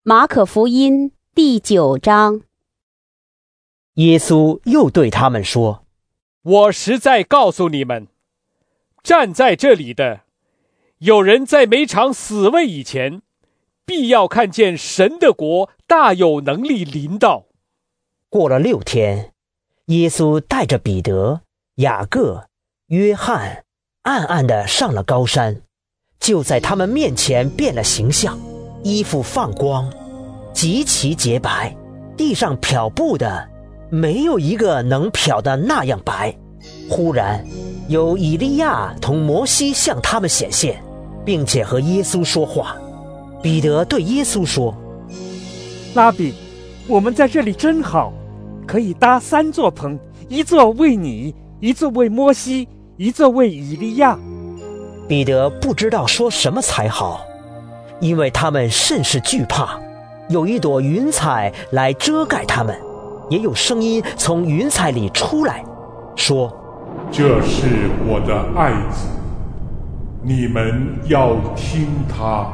马可福音第9章。 耶稣又对他们说： 我实在告诉你们，站在这里的，有人在没尝死味以前，必要看见神的国大有能力临到。 过了6天，耶稣带着彼得、雅各、约翰，暗暗地上了高山，就在他们面前变了形象，衣服放光，极其洁白，地上漂布的没有一个能漂得那样白。忽然有以利亚同摩西向他们显现，并且和耶稣说话。彼得对耶稣说： 拉比，我们在这里真好，可以搭3座棚，一座为你，一座为摩西，一座为以利亚。 彼得不知道说什么才好，因为他们甚是惧怕。有一朵云彩来遮盖他们，也有声音从云彩里出来，说： 这是我的爱子，你们要听他。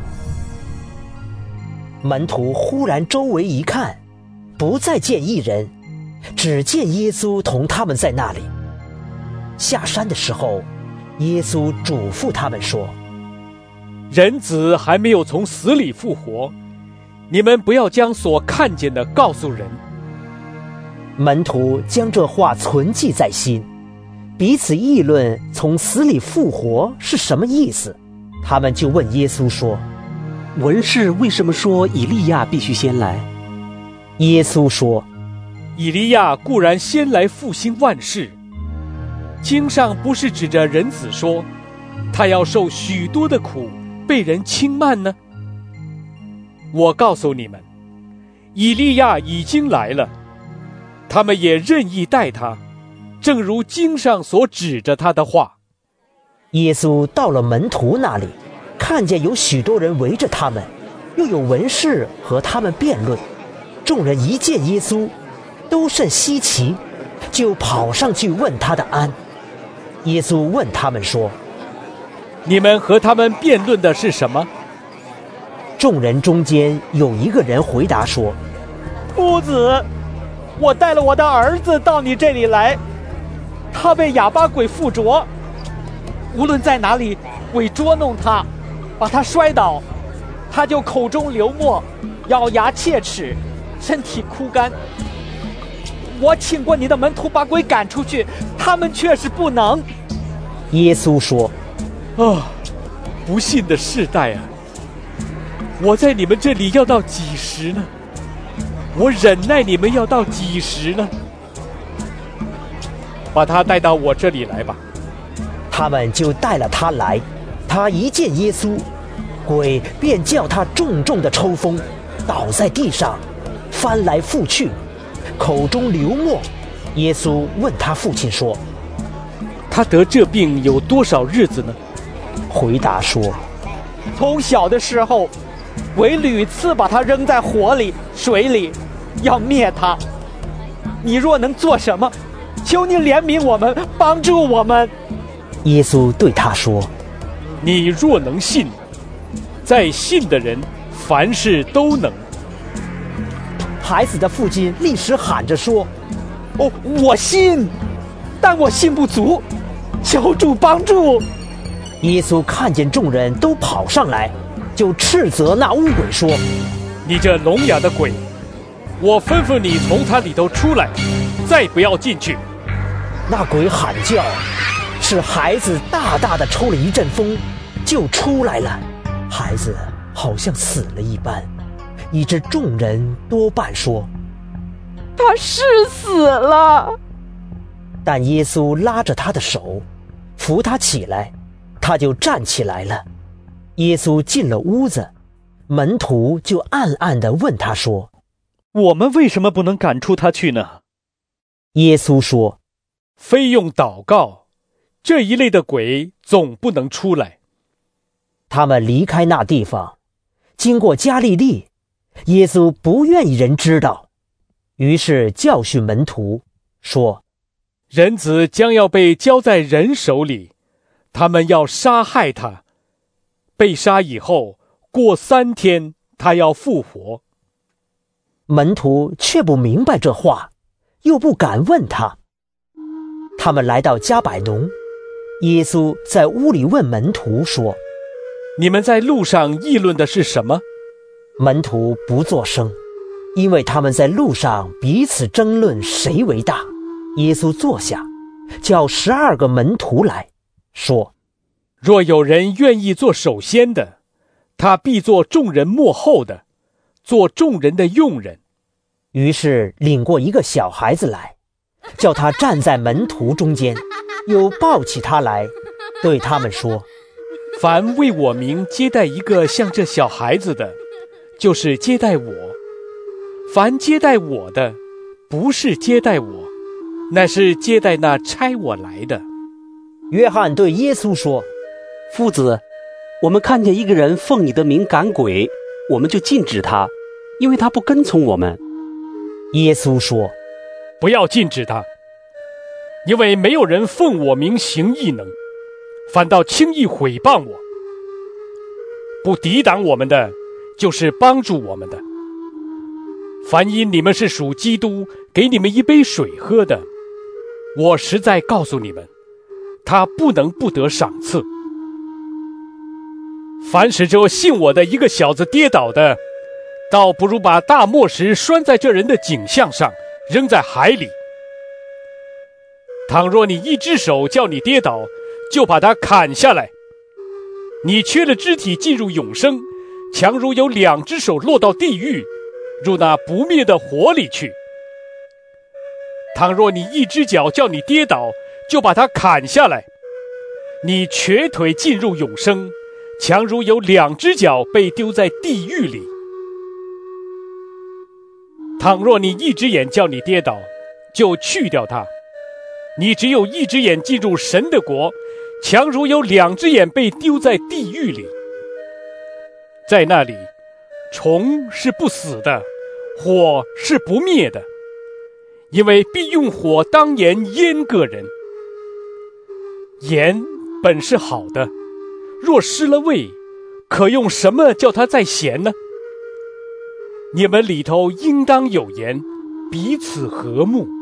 门徒忽然周围一看，不再见一人，只见耶稣同他们在那里。下山的时候，耶稣嘱咐他们说： 人子还没有从死里复活，你们不要将所看见的告诉人。 门徒将这话存记在心，彼此议论从死里复活是什么意思。他们就问耶稣说： 文士为什么说以利亚必须先来？ 耶稣说： 以利亚固然先来复兴万事，经上不是指着人子说，他要受许多的苦，被人轻慢呢？我告诉你们，以利亚已经来了，他们也任意待他，正如经上所指着他的话。 耶稣到了门徒那里，看见有许多人围着他们，又有文士和他们辩论。众人一见耶稣，都甚稀奇，就跑上去问他的安。耶稣问他们说： 你们和他们辩论的是什么？ 众人中间有一个人回答说： 夫子，我带了我的儿子到你这里来，他被哑巴鬼附着，无论在哪里，鬼捉弄他，把他摔倒，他就口中流沫，咬牙切齿，身体枯干。我请过你的门徒把鬼赶出去，他们却是不能。 耶稣说： 不信的世代啊，我在你们这里要到几时呢？我忍耐你们要到几时呢？把他带到我这里来吧。 他们就带了他来。他一见耶稣，鬼便叫他重重的抽风，倒在地上，翻来覆去，口中流沫。耶稣问他父亲说： 他得这病有多少日子呢？ 回答说： 从小的时候，鬼屡次把他扔在火里、水里，要灭他。你若能做什么，求你怜悯我们，帮助我们。 耶稣对他说： 你若能信，在信的人凡事都能。 孩子的父亲立时喊着说： 我信，但我信不足，求主帮助。 耶稣看见众人都跑上来，就斥责那污鬼说： 你这聋哑的鬼，我吩咐你从他里头出来，再不要进去。 那鬼喊叫，使孩子大大的抽了一阵风，就出来了。孩子好像死了一般，以致众人多半说： 他是死了。 但耶稣拉着他的手，扶他起来，他就站起来了。耶稣进了屋子，门徒就暗暗地问他说： 我们为什么不能赶出他去呢？ 耶稣说： 非用祷告，这一类的鬼总不能出来。 他们离开那地方，经过加利利，耶稣不愿意人知道，于是教训门徒说： 人子将要被交在人手里，他们要杀害他，被杀以后，过3天他要复活。 门徒却不明白这话，又不敢问他。他们来到加百农，耶稣在屋里问门徒说： 你们在路上议论的是什么？ 门徒不作声，因为他们在路上彼此争论谁为大。耶稣坐下，叫12个门徒来，说： 若有人愿意做首先的，他必做众人末后的，做众人的用人。 于是领过一个小孩子来，叫他站在门徒中间，又抱起他来，对他们说： 凡为我名接待一个像这小孩子的，就是接待我；凡接待我的，不是接待我，乃是接待那差我来的。 约翰对耶稣说： 夫子，我们看见一个人奉你的名赶鬼，我们就禁止他，因为他不跟从我们。 耶稣说： 不要禁止他，因为没有人奉我名行异能，反倒轻易毁谤我。不抵挡我们的，就是帮助我们的。凡因你们是属基督，给你们一杯水喝的，我实在告诉你们，他不能不得赏赐。凡使着信我的一个小子跌倒的，倒不如把大磨石拴在这人的颈项上，扔在海里。倘若你一只手叫你跌倒，就把它砍下来。你缺了肢体进入永生，强如有2只手落到地狱，入那不灭的火里去。倘若你一只脚叫你跌倒，就把它砍下来。你瘸腿进入永生，强如有2只脚被丢在地狱里。倘若你一只眼叫你跌倒，就去掉它。你只有一只眼进入神的国，强如有2只眼被丢在地狱里。在那里，虫是不死的，火是不灭的，因为必用火当盐腌个人。盐本是好的，若失了味，可用什么叫它再咸呢？你们里头应当有盐，彼此和睦。